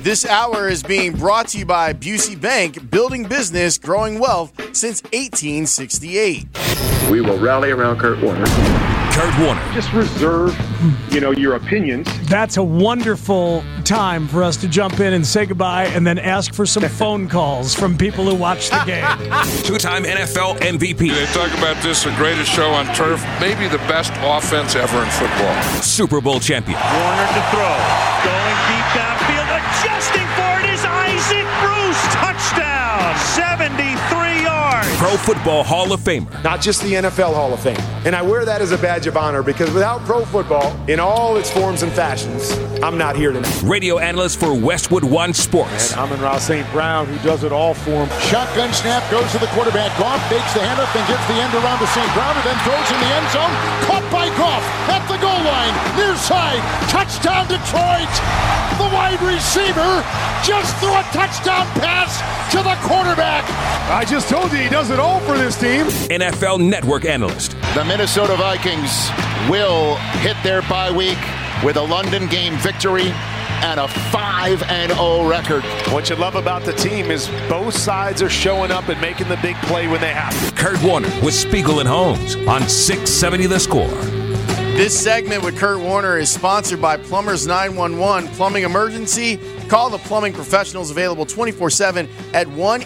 This hour is being brought to you by Busey Bank, building business, growing wealth since 1868. We will rally around Kurt Warner. Kurt Warner. Just reserve, your opinions. That's a wonderful time for us to jump in and say goodbye and then ask for some phone calls from people who watch the game. Two-time NFL MVP. They talk about this, the greatest show on turf, maybe the best offense ever in football. Super Bowl champion. Warner to throw. Going deep downfield. Adjusting for it is Isaac Bruce. Touchdown. 73 yards. Pro Football Hall of Famer. Not just the NFL Hall of Fame. And I wear that as a badge of honor because without pro football, in all its forms and fashions, I'm not here tonight. Radio analyst for Westwood One Sports. And Amon-Ra St. Brown, who does it all for him. Shotgun snap goes to the quarterback. Goff fakes the handoff and gets the end around to St. Brown and then throws in the end zone. Caught by Goff at the goal line. Near side. Touchdown Detroit. The wide receiver just threw a touchdown pass to the quarterback. I just told you he does it all for this team. NFL Network analyst. The Minnesota Vikings will hit their bye week with a London game victory and a 5-0 record. What you love about the team is both sides are showing up and making the big play when they have to. Kurt Warner with Spiegel and Holmes on 670 The Score. This segment with Kurt Warner is sponsored by Plumbers 911. Plumbing emergency? Call the plumbing professionals available 24/7 at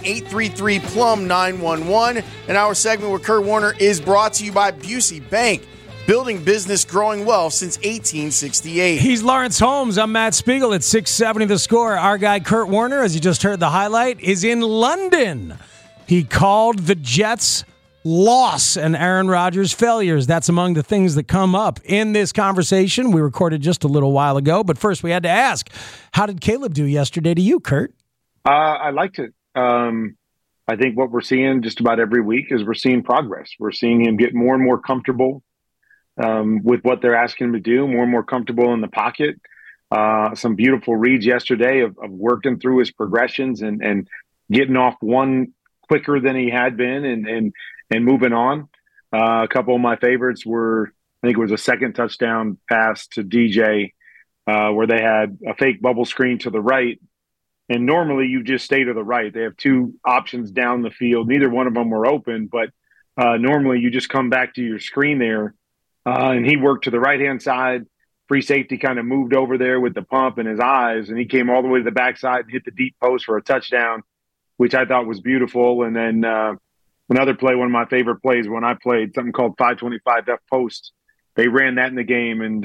1-833-PLUM-911. And our segment with Kurt Warner is brought to you by Busey Bank, building business, growing wealth since 1868. He's Lawrence Holmes. I'm Matt Spiegel at 670 The Score. Our guy Kurt Warner, as you just heard the highlight, is in London. He called the Jets' loss and Aaron Rodgers' failures. That's among the things that come up in this conversation we recorded just a little while ago. But first, we had to ask, how did Caleb do yesterday to you, Kurt? I liked it. I think what we're seeing just about every week is we're seeing progress. We're seeing him get more and more comfortable with what they're asking him to do, more and more comfortable in the pocket. Some beautiful reads yesterday of working through his progressions and getting off one quicker than he had been and moving on. A couple of my favorites were, I think it was a second touchdown pass to DJ where they had a fake bubble screen to the right. And normally you just stay to the right. They have two options down the field. Neither one of them were open, but normally you just come back to your screen there. And he worked to the right-hand side. Free safety kind of moved over there with the pump in his eyes, and he came all the way to the backside and hit the deep post for a touchdown, which I thought was beautiful. And then another play, one of my favorite plays when I played, something called 525 F post. They ran that in the game, and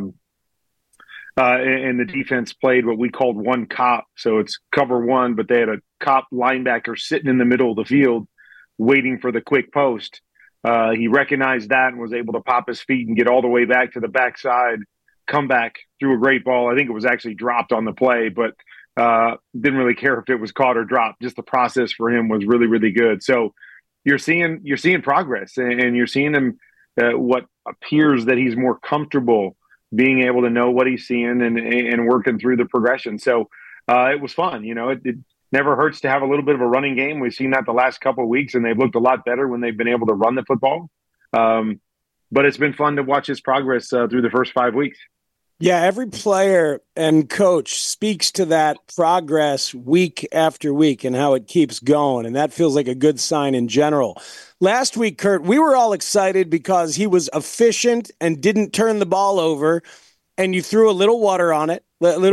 the defense played what we called one cop. So it's cover one, but they had a cop linebacker sitting in the middle of the field waiting for the quick post. He recognized that and was able to pop his feet and get all the way back to the backside, come back, threw a great ball. I think it was actually dropped on the play, but didn't really care if it was caught or dropped. Just the process for him was really, really good. So you're seeing progress, and you're seeing him what appears that he's more comfortable being able to know what he's seeing and working through the progression. So it was fun. It never hurts to have a little bit of a running game. We've seen that the last couple of weeks, and they've looked a lot better when they've been able to run the football. But it's been fun to watch his progress through the first 5 weeks. Yeah, every player and coach speaks to that progress week after week and how it keeps going, and that feels like a good sign in general. Last week, Kurt, we were all excited because he was efficient and didn't turn the ball over, and you threw a little water on it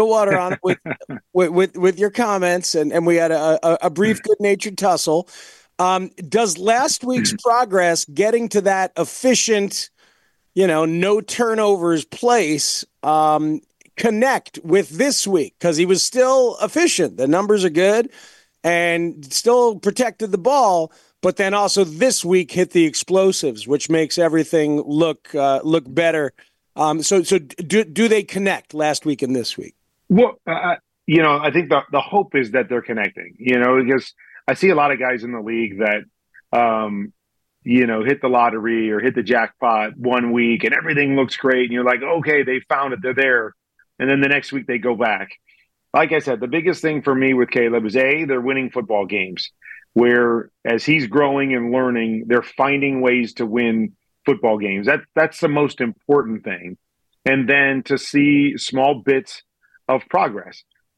with your comments, and we had a brief good-natured tussle. Does last week's progress getting to that efficient, no turnovers place connect with this week? Because he was still efficient. The numbers are good and still protected the ball, but then also this week hit the explosives, which makes everything look better. So do they connect last week and this week? Well, I think the hope is that they're connecting, because I see a lot of guys in the league that, hit the lottery or hit the jackpot one week and everything looks great. And you're like, okay, they found it. They're there. And then the next week they go back. Like I said, the biggest thing for me with Caleb is they're winning football games where as he's growing and learning, they're finding ways to win football games. That's the most important thing. And then to see small bits of progress.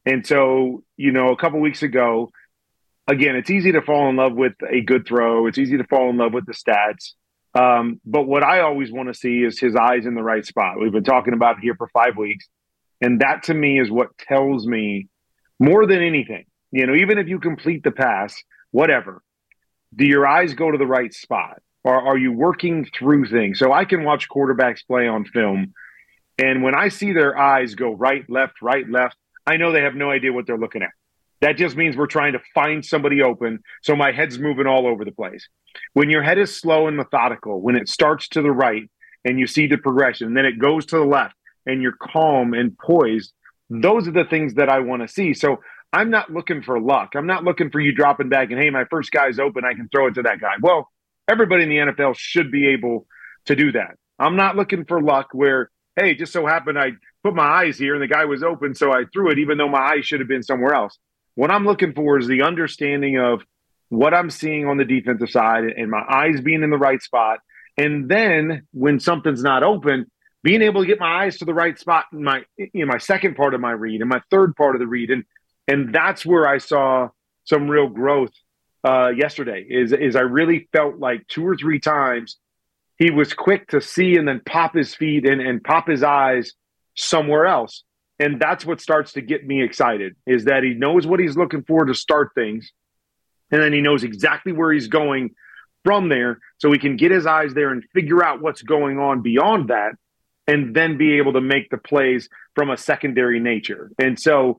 And so, a couple weeks ago, again, it's easy to fall in love with a good throw. It's easy to fall in love with the stats. But what I always want to see is his eyes in the right spot. We've been talking about it here for 5 weeks. And that to me is what tells me more than anything, even if you complete the pass, whatever, do your eyes go to the right spot? Or are you working through things? So I can watch quarterbacks play on film. And when I see their eyes go right, left, I know they have no idea what they're looking at. That just means we're trying to find somebody open. So my head's moving all over the place. When your head is slow and methodical, when it starts to the right and you see the progression, then it goes to the left and you're calm and poised, those are the things that I want to see. So I'm not looking for luck. I'm not looking for you dropping back and, hey, my first guy's open, I can throw it to that guy. Well, everybody in the NFL should be able to do that. I'm not looking for luck where, hey, just so happened I put my eyes here and the guy was open, so I threw it even though my eyes should have been somewhere else. What I'm looking for is the understanding of what I'm seeing on the defensive side and my eyes being in the right spot. And then when something's not open, being able to get my eyes to the right spot in my second part of my read and my third part of the read. And that's where I saw some real growth yesterday is I really felt like 2 or 3 times he was quick to see and then pop his feet and pop his eyes somewhere else. And that's what starts to get me excited, is that he knows what he's looking for to start things. And then he knows exactly where he's going from there, so he can get his eyes there and figure out what's going on beyond that, and then be able to make the plays from a secondary nature. And so,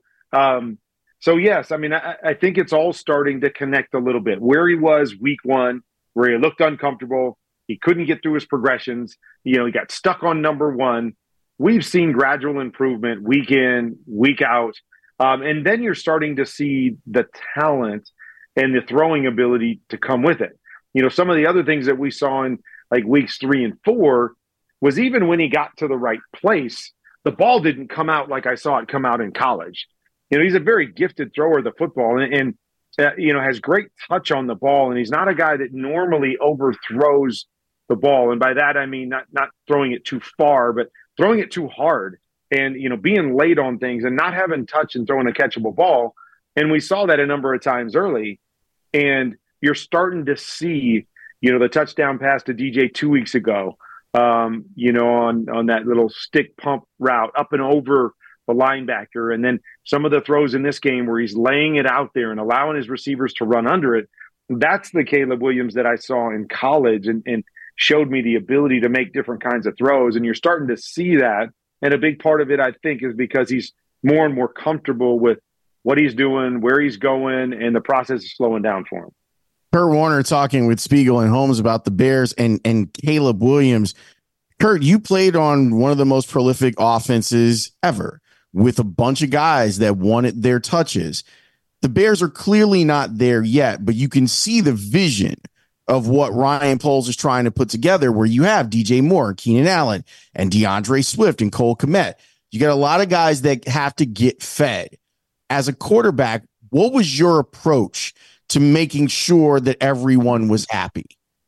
yes, I mean, I think it's all starting to connect a little bit. Where he was week 1, where he looked uncomfortable, he couldn't get through his progressions, he got stuck on number 1. We've seen gradual improvement week in, week out. And then you're starting to see the talent and the throwing ability to come with it. Some of the other things that we saw in like weeks 3 and 4 was even when he got to the right place, the ball didn't come out like I saw it come out in college. He's a very gifted thrower of the football and has great touch on the ball. And he's not a guy that normally overthrows the ball. And by that, I mean, not throwing it too far, but throwing it too hard and, being late on things and not having touch and throwing a catchable ball. And we saw that a number of times early. And you're starting to see, the touchdown pass to DJ 2 weeks ago, on that little stick pump route up and over the linebacker. And then some of the throws in this game where he's laying it out there and allowing his receivers to run under it. That's the Caleb Williams that I saw in college and showed me the ability to make different kinds of throws. And you're starting to see that. And a big part of it, I think, is because he's more and more comfortable with what he's doing, where he's going, and the process is slowing down for him. Kurt Warner talking with Spiegel and Holmes about the Bears and Caleb Williams. Kurt, you played on one of the most prolific offenses ever with a bunch of guys that wanted their touches. The Bears are clearly not there yet, but you can see the vision of what Ryan Poles is trying to put together, where you have DJ Moore, Keenan Allen, and DeAndre Swift and Cole Kmet. You got a lot of guys that have to get fed. As a quarterback, what was your approach to making sure that everyone was happy?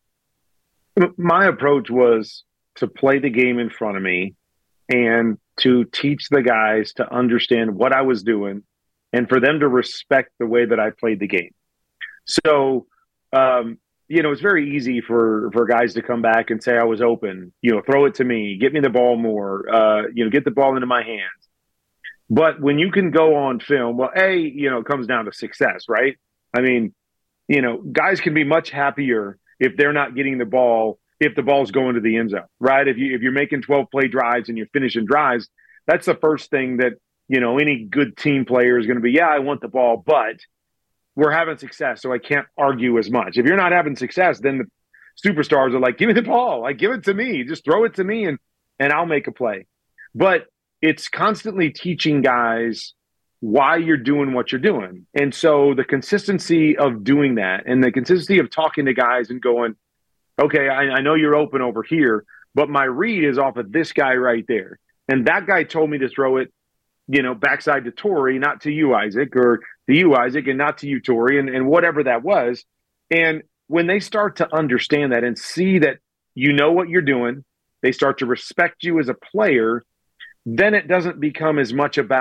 My approach was to play the game in front of me and to teach the guys to understand what I was doing and for them to respect the way that I played the game. So, it's very easy for guys to come back and say I was open, throw it to me, get me the ball more, get the ball into my hands. But when you can go on film, well, it comes down to success, right? I mean, guys can be much happier if they're not getting the ball, if the ball's going to the end zone, right? If you're making 12-play drives and you're finishing drives, that's the first thing that, any good team player is going to be, I want the ball, but we're having success, so I can't argue as much. If you're not having success, then the superstars are like, give me the ball. Like, give it to me. Just throw it to me and I'll make a play. But it's constantly teaching guys why you're doing what you're doing. And so the consistency of doing that and the consistency of talking to guys and going, okay, I know you're open over here, but my read is off of this guy right there. And that guy told me to throw it, backside to Torrey, not to you, Isaac, or to you, Isaac, and not to you, Torrey, and whatever that was. And when they start to understand that and see that you know what you're doing, they start to respect you as a player, then it doesn't become as much about,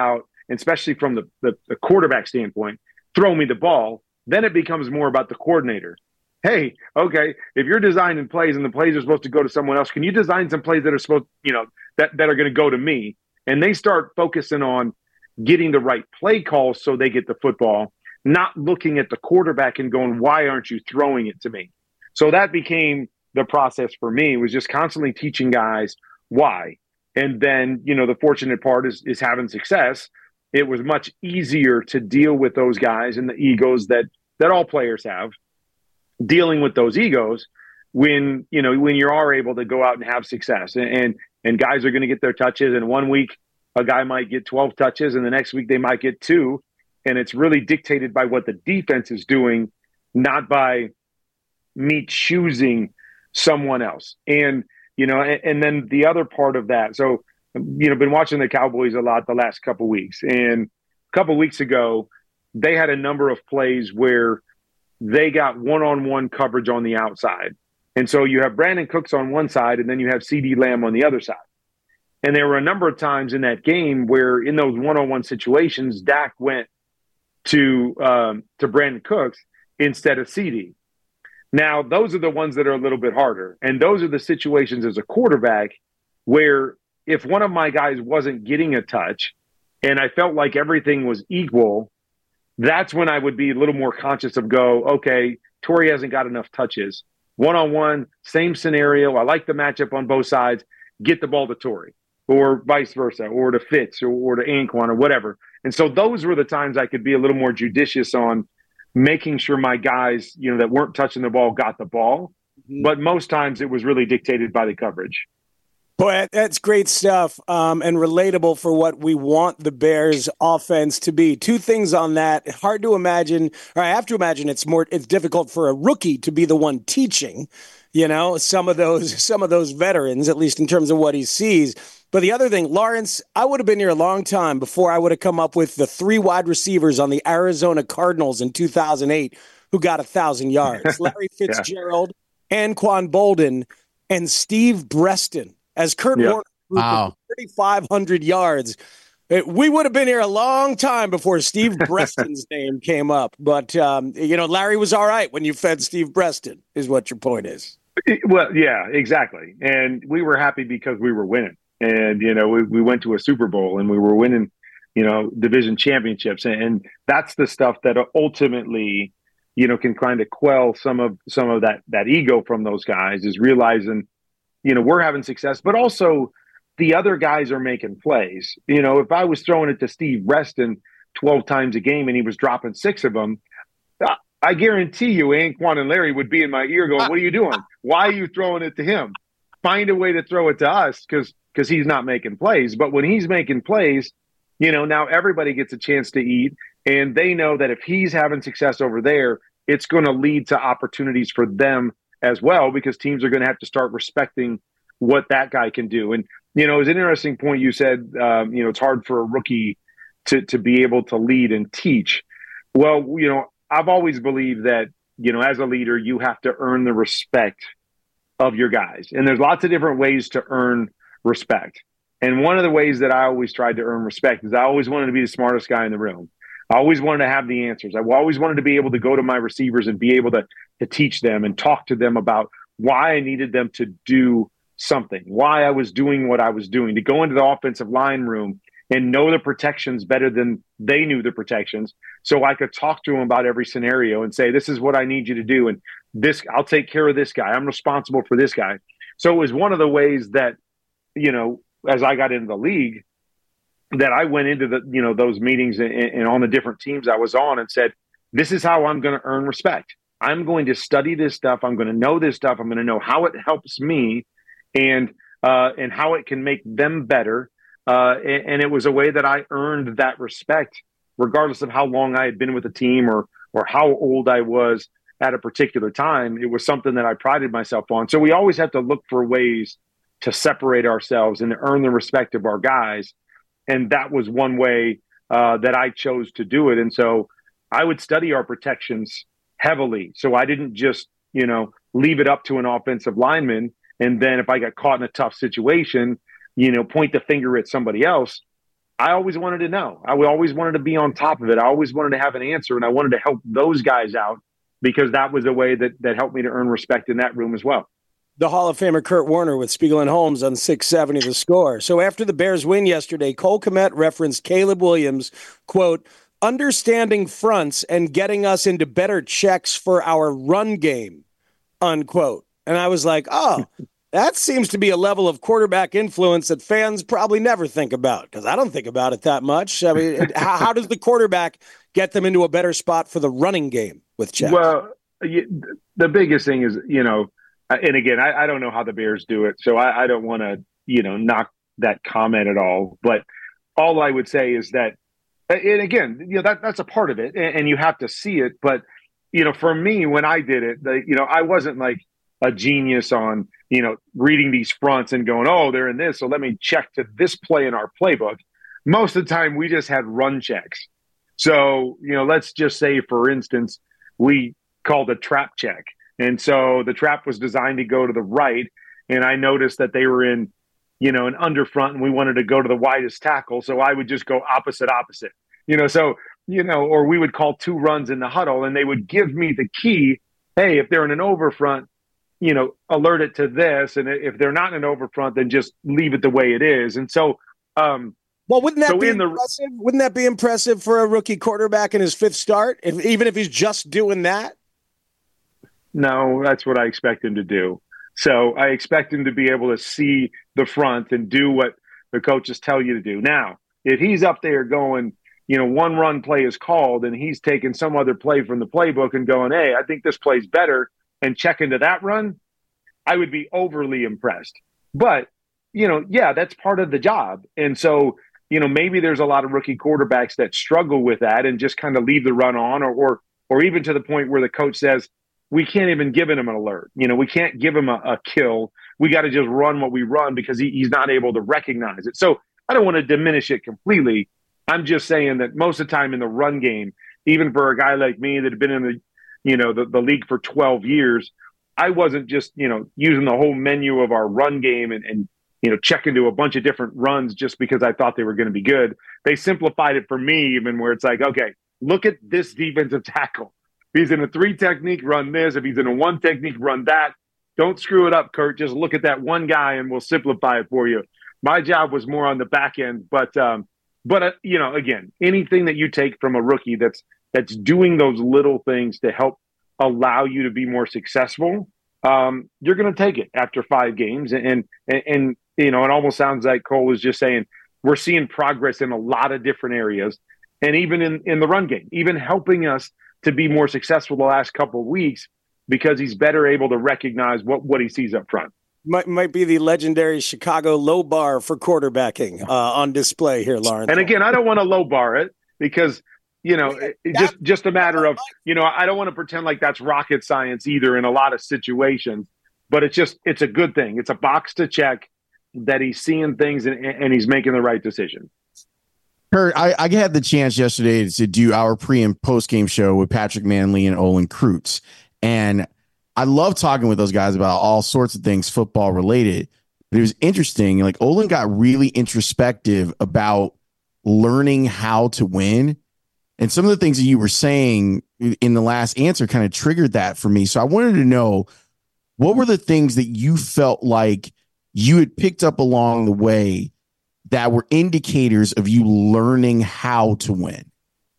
especially from the quarterback standpoint, throw me the ball. Then it becomes more about the coordinator. Hey, okay, if you're designing plays and the plays are supposed to go to someone else, can you design some plays that are supposed, that are going to go to me? And they start focusing on getting the right play calls so they get the football, not looking at the quarterback and going, why aren't you throwing it to me? So that became the process for me, was just constantly teaching guys why. And then, the fortunate part is having success. It was much easier to deal with those guys and the egos that all players have. Dealing with those egos when you are able to go out and have success, and guys are going to get their touches, and 1 week a guy might get 12 touches and the next week they might get 2, and it's really dictated by what the defense is doing, not by me choosing someone else. And and then the other part of that, so been watching the Cowboys a lot the last couple of weeks, and a couple of weeks ago they had a number of plays where they got one-on-one coverage on the outside. And so you have Brandon Cooks on one side, and then you have CeeDee Lamb on the other side. And there were a number of times in that game where in those one-on-one situations, Dak went to Brandon Cooks instead of CeeDee. Now, those are the ones that are a little bit harder. And those are the situations as a quarterback where if one of my guys wasn't getting a touch and I felt like everything was equal, that's when I would be a little more conscious of okay, Torrey hasn't got enough touches. One-on-one, same scenario. I like the matchup on both sides. Get the ball to Torrey, or vice versa, or to Fitz, or to Anquan, or whatever. And so those were the times I could be a little more judicious on making sure my guys, that weren't touching the ball got the ball. Mm-hmm. But most times it was really dictated by the coverage. Boy, that's great stuff, and relatable for what we want the Bears offense to be. Two things on that. Hard to imagine, or I have to imagine it's difficult for a rookie to be the one teaching, some of those veterans, at least in terms of what he sees. But the other thing, Lawrence, I would have been here a long time before I would have come up with the 3 wide receivers on the Arizona Cardinals in 2008 who got 1,000 yards. Larry Fitzgerald, Anquan Boldin, and Steve Breston. As Kurt Warner grew to 3,500 yards, we would have been here a long time before Steve Breston's name came up. But, Larry was all right when you fed Steve Breston, is what your point is. Well, yeah, exactly. And we were happy because we were winning. And, we went to a Super Bowl and we were winning, division championships. And that's the stuff that ultimately, can kind of quell some of that ego from those guys, is realizing, we're having success, but also the other guys are making plays. If I was throwing it to Steve Breston 12 times a game and he was dropping 6 of them, I guarantee you Anquan and Larry would be in my ear going, what are you doing? Why are you throwing it to him? Find a way to throw it to us because he's not making plays. But when he's making plays, now everybody gets a chance to eat, and they know that if he's having success over there, it's going to lead to opportunities for them as well, because teams are going to have to start respecting what that guy can do. And, it was an interesting point you said, it's hard for a rookie to be able to lead and teach. Well, I've always believed that, as a leader, you have to earn the respect of your guys. And there's lots of different ways to earn respect. And one of the ways that I always tried to earn respect is I always wanted to be the smartest guy in the room. I always wanted to have the answers. I always wanted to be able to go to my receivers and be able to teach them and talk to them about why I needed them to do something, why I was doing what I was doing, to go into the offensive line room and know the protections better than they knew the protections, so I could talk to them about every scenario and say, this is what I need you to do, and this, I'll take care of this guy. I'm responsible for this guy. So it was one of the ways that, as I got into the league, that I went into the, those meetings and on the different teams I was on and said, this is how I'm going to earn respect. I'm going to study this stuff. I'm going to know this stuff. I'm going to know how it helps me and how it can make them better. And it was a way that I earned that respect, regardless of how long I had been with the team or how old I was at a particular time. It was something that I prided myself on. So we always have to look for ways to separate ourselves and to earn the respect of our guys. And that was one way that I chose to do it. And so I would study our protections heavily. So I didn't just, leave it up to an offensive lineman. And then if I got caught in a tough situation, point the finger at somebody else. I always wanted to know. I always wanted to be on top of it. I always wanted to have an answer, and I wanted to help those guys out because that was a way that helped me to earn respect in that room as well. The Hall of Famer Kurt Warner with Spiegel and Holmes on 670 The Score. So after the Bears win yesterday, Cole Kmet referenced Caleb Williams, quote, understanding fronts and getting us into better checks for our run game, unquote. And I was like, oh, that seems to be a level of quarterback influence that fans probably never think about, because I don't think about it that much. I mean, how does the quarterback get them into a better spot for the running game with checks? Well, the biggest thing is, and again, I don't know how the Bears do it, so I don't want to, knock that comment at all. But all I would say is that, and again, that's a part of it, and you have to see it. But, for me, when I did it, I wasn't like a genius on, reading these fronts and going, oh, they're in this, so let me check to this play in our playbook. Most of the time, we just had run checks. So, let's just say, for instance, we called a trap check. And so the trap was designed to go to the right, and I noticed that they were in, an under front, and we wanted to go to the widest tackle, so I would just go opposite. Or we would call 2 runs in the huddle, and they would give me the key. Hey, if they're in an over front, alert it to this, and if they're not in an over front, then just leave it the way it is. And so, well, wouldn't that be impressive? Wouldn't that be impressive for a rookie quarterback in his 5th start, even if he's just doing that? No, that's what I expect him to do. So I expect him to be able to see the front and do what the coaches tell you to do. Now, if he's up there going, one run play is called and he's taking some other play from the playbook and going, hey, I think this play's better, and check into that run, I would be overly impressed. But, that's part of the job. And so, maybe there's a lot of rookie quarterbacks that struggle with that and just kind of leave the run on or even to the point where the coach says, we can't even give him an alert. We can't give him a kill. We got to just run what we run because he's not able to recognize it. So I don't want to diminish it completely. I'm just saying that most of the time in the run game, even for a guy like me that had been in the league for 12 years, I wasn't just, using the whole menu of our run game and check into a bunch of different runs just because I thought they were going to be good. They simplified it for me, even where it's like, okay, look at this defensive tackle. If he's in a 3 technique, run this. If he's in a 1 technique, run that. Don't screw it up, Kurt. Just look at that one guy and we'll simplify it for you. My job was more on the back end, but again, anything that you take from a rookie that's doing those little things to help allow you to be more successful, you're going to take it after 5 games. And it almost sounds like Cole was just saying we're seeing progress in a lot of different areas, and even in the run game, even helping us to be more successful the last couple of weeks because he's better able to recognize what he sees up front. Might be the legendary Chicago low bar for quarterbacking on display here, Lawrence. And again, I don't want to low bar it because, it's just a matter of, I don't want to pretend like that's rocket science either in a lot of situations, but it's a good thing. It's a box to check that he's seeing things and he's making the right decision. Kurt, I had the chance yesterday to do our pre and post game show with Patrick Manley and Olin Kreutz. And I love talking with those guys about all sorts of things football related. But it was interesting. Like Olin got really introspective about learning how to win. And some of the things that you were saying in the last answer kind of triggered that for me. So I wanted to know, what were the things that you felt like you had picked up along the way that were indicators of you learning how to win?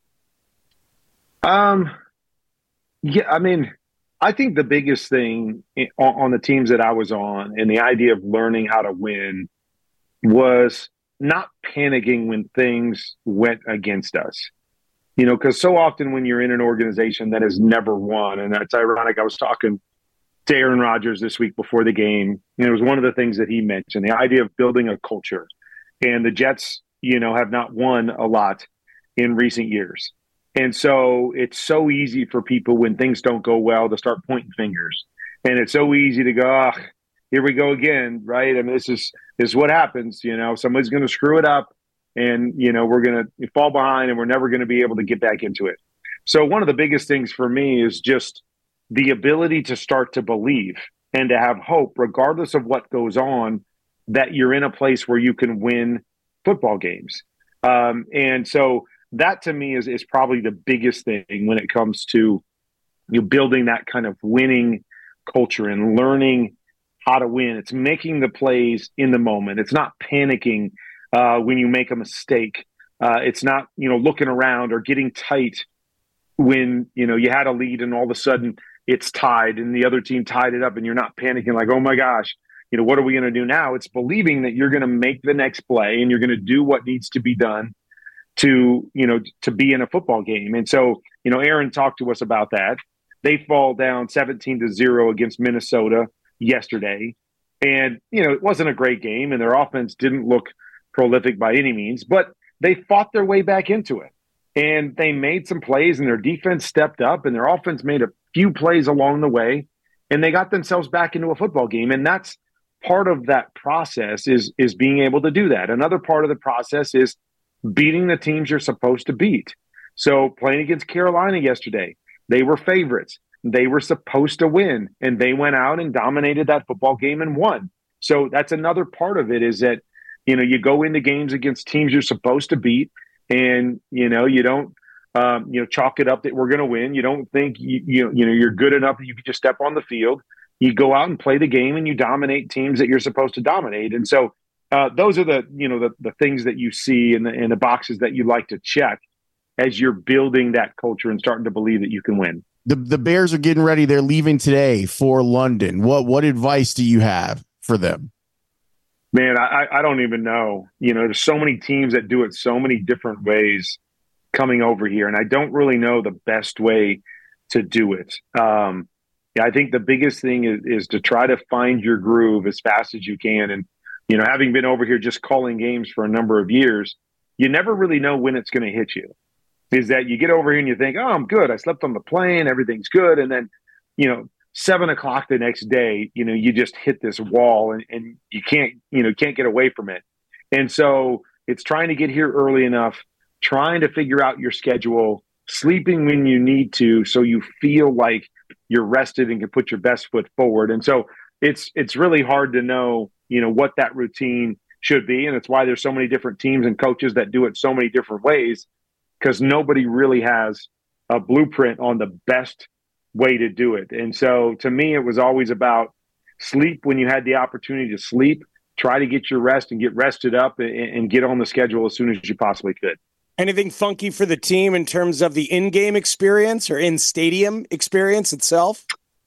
I think the biggest thing on the teams that I was on and the idea of learning how to win was not panicking when things went against us. Because so often when you're in an organization that has never won, and that's ironic, I was talking to Aaron Rodgers this week before the game, and it was one of the things that he mentioned, the idea of building a culture. And the Jets, have not won a lot in recent years. And so it's so easy for people when things don't go well to start pointing fingers. And it's so easy to go, here we go again, right? I mean, this is what happens. Somebody's going to screw it up and, we're going to fall behind and we're never going to be able to get back into it. So one of the biggest things for me is just the ability to start to believe and to have hope, regardless of what goes on, that you're in a place where you can win football games. And so that to me is probably the biggest thing when it comes to building that kind of winning culture and learning how to win. It's making the plays in the moment. It's not panicking when you make a mistake. It's not, looking around or getting tight when, you had a lead and all of a sudden it's tied and the other team tied it up and you're not panicking like, oh my gosh, what are we going to do now? It's believing that you're going to make the next play and you're going to do what needs to be done to be in a football game. And so, Aaron talked to us about that. They fall down 17-0 against Minnesota yesterday. And, it wasn't a great game and their offense didn't look prolific by any means, but they fought their way back into it. And they made some plays and their defense stepped up and their offense made a few plays along the way and they got themselves back into a football game. And that's part of that process is being able to do that. Another part of the process is beating the teams you're supposed to beat. So playing against Carolina yesterday, they were favorites. They were supposed to win, and they went out and dominated that football game and won. So that's another part of it is that, you go into games against teams you're supposed to beat, and, you don't, chalk it up that we're going to win. You don't think, you're good enough that you can just step on the field. You go out and play the game, and you dominate teams that you're supposed to dominate. And so those are the things that you see in the boxes that you like to check as you're building that culture and starting to believe that you can win. The Bears are getting ready. They're leaving today for London. What advice do you have for them? Man, I don't even know. There's so many teams that do it so many different ways coming over here, and I don't really know the best way to do it. I think the biggest thing is to try to find your groove as fast as you can. And, having been over here just calling games for a number of years, you never really know when it's going to hit you. Is that you get over here and you think, oh, I'm good. I slept on the plane. Everything's good. And then, 7 o'clock the next day, you just hit this wall and you can't get away from it. And so it's trying to get here early enough, trying to figure out your schedule, sleeping when you need to, so you feel like you're rested and can put your best foot forward. And so it's really hard to know, what that routine should be. And it's why there's so many different teams and coaches that do it so many different ways, because nobody really has a blueprint on the best way to do it. And so to me, it was always about sleep when you had the opportunity to sleep, try to get your rest and get rested up and get on the schedule as soon as you possibly could. Anything funky for the team in terms of the in-game experience or in-stadium experience itself?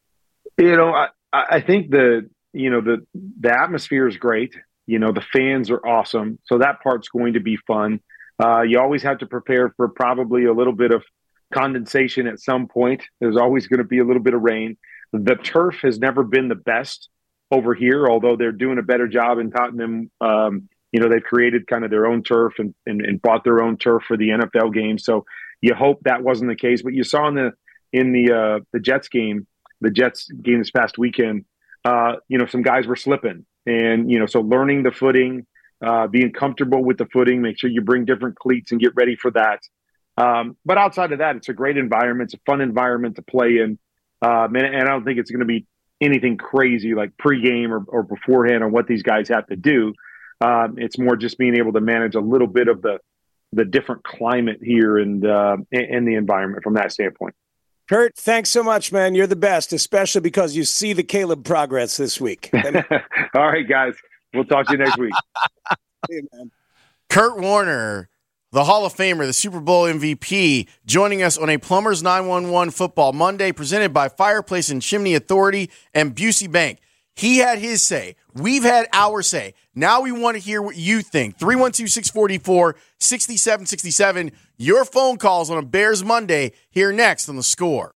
I think the atmosphere is great. The fans are awesome. So that part's going to be fun. You always have to prepare for probably a little bit of condensation at some point. There's always going to be a little bit of rain. The turf has never been the best over here, although they're doing a better job in Tottenham. They've created kind of their own turf and bought their own turf for the NFL game. So you hope that wasn't the case. But you saw in the Jets game this past weekend, some guys were slipping. And, so learning the footing, being comfortable with the footing, make sure you bring different cleats and get ready for that. But outside of that, it's a great environment. It's a fun environment to play in. And I don't think it's going to be anything crazy like pregame or beforehand on what these guys have to do. It's more just being able to manage a little bit of the different climate here and the environment from that standpoint. Kurt, thanks so much, man. You're the best, especially because you see the Caleb progress this week. All right, guys. We'll talk to you next week. See you, man. Kurt Warner, the Hall of Famer, the Super Bowl MVP, joining us on a Plumbers 911 Football Monday presented by Fireplace and Chimney Authority and Busey Bank. He had his say. We've had our say. Now we want to hear what you think. 312-644-6767. Your phone calls on a Bears Monday here next on The Score.